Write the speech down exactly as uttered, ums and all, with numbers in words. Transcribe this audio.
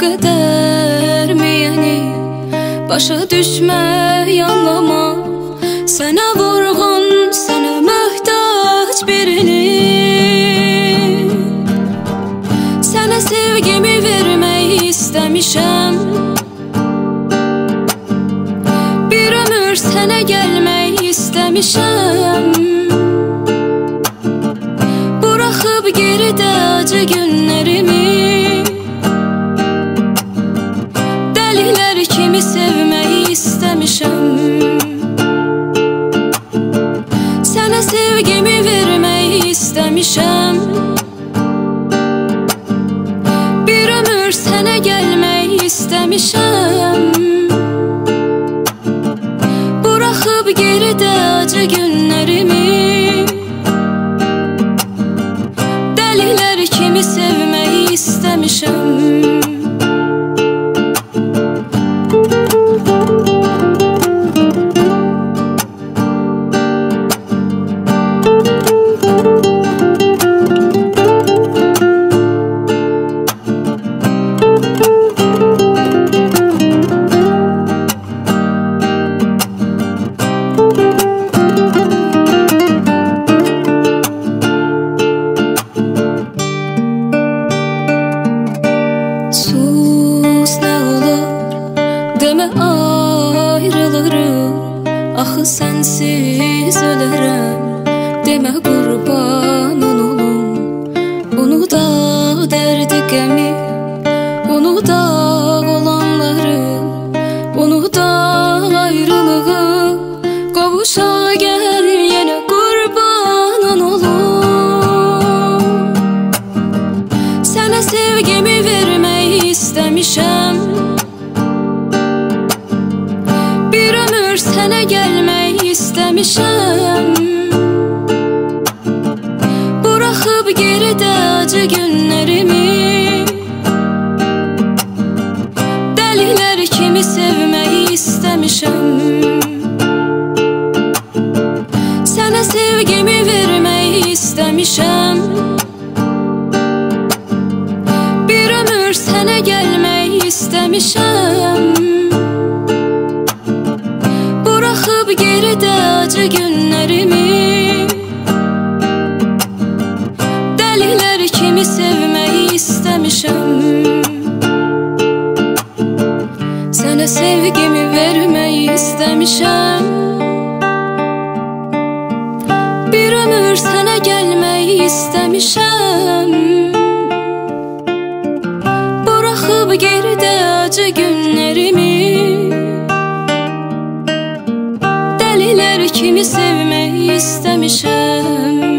qədər miyəni başa düşmək, anlamaq. Sənə vurğun, sənə möhtac birini, sənə sevgimi vermək istəmişəm. Bir ömür sənə gəlmək istəmişəm. Buraxıb geridə acı günlərimi, dəlilər kimi sevmək istəmişəm. Sənə sevgimi vermək istəmişəm. Bir ömür sənə gəlmək istəmişəm. Buraxıb geridə acı günlərimi, dəlilər kimi sevmək istəmişəm. Demə ayrılırım, axı sənsiz ölürəm. Demə qurbanın olum, unuda dərdi qəmi, unuda olanları, unuda ayrılığı. Qovuşa gəl yenə qurbanın olum. Sənə sevgimi vermək istəmişəm. Bir ömür sənə gəlmək istəmişəm. Buraxıb geridə acı günlərimi, dəlilər kimi sevmək istəmişəm. Sənə sevgimi vermək istəmişəm. Bir ömür sənə gəlmək istəmişəm. Buraxıb geridə acı günlərimi, dəlilər kimi sevmək istəmişəm. Sənə sevgimi vermək istəmişəm. Bir ömür sənə gəlmək istəmişəm. Buraxıb geridə acı günlərimi, dəlilər kimi sevmək istəmişəm.